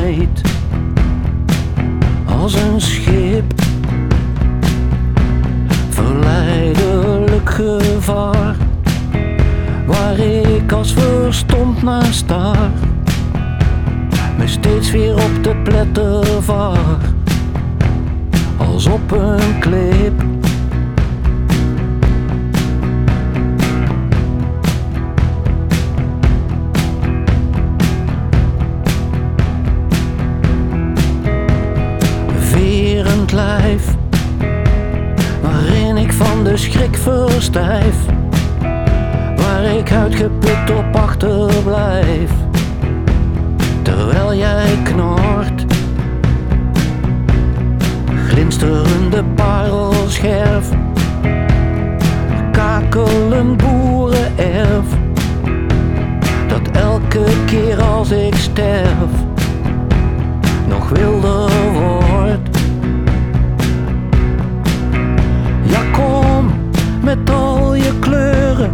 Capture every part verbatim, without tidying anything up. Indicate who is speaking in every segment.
Speaker 1: glijdt als een schip, verleidelijk gevaar, waar ik als verstomd naar staar, me steeds weer op de pletter vaar, als op een klip. Verend lijf, waarin ik van de schrik verstijf, waar ik uitgeput op achterblijf, terwijl jij knort. Glinsterende parelscherf, kakelend boerenerf, dat elke keer als ik sterf nog wilder wordt. Ja, kom met al je kleuren,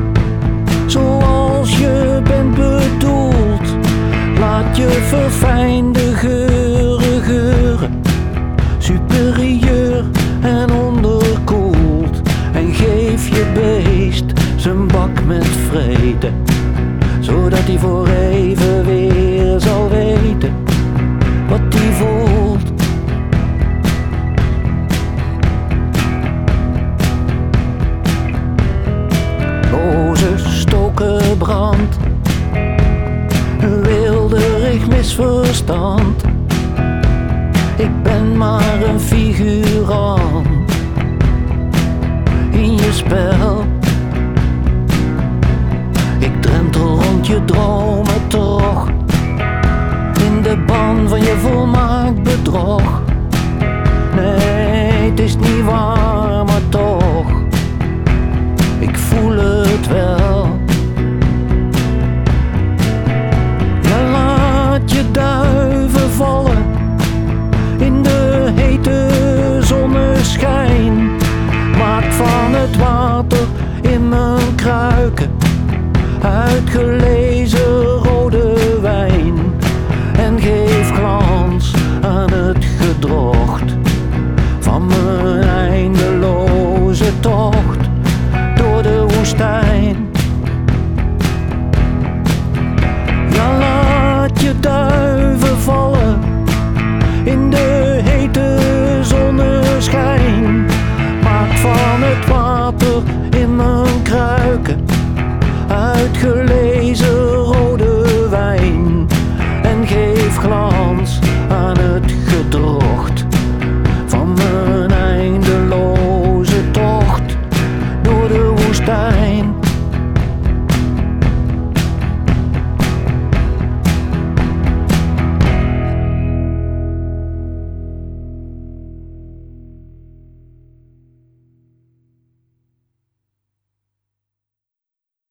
Speaker 1: zoals je bent bedoeld. Laat je verfijnde geuren geuren, superieur en onderkoeld. En geef je beest zijn bak met vreten, zodat hij voor even weer zal weten wat hij voelt. Boze stoken brand, wilderig misverstand. Ik ben maar een figurant in je spel. Ik drentel rond je dromen toch, in de ban van je volmaakt bedrog. Nee, het is niet waar, maar toch, ik voel het wel. Ja, laat je duiven vallen in de hete zonneschijn. Maak van het water in mijn kruiken uitgelezen rode wijn, en geef glans aan het gedrocht van mijn eindeloze tocht door de woestijn. Ja, laat je duiven vallen in de hete zonneschijn. Maak van het water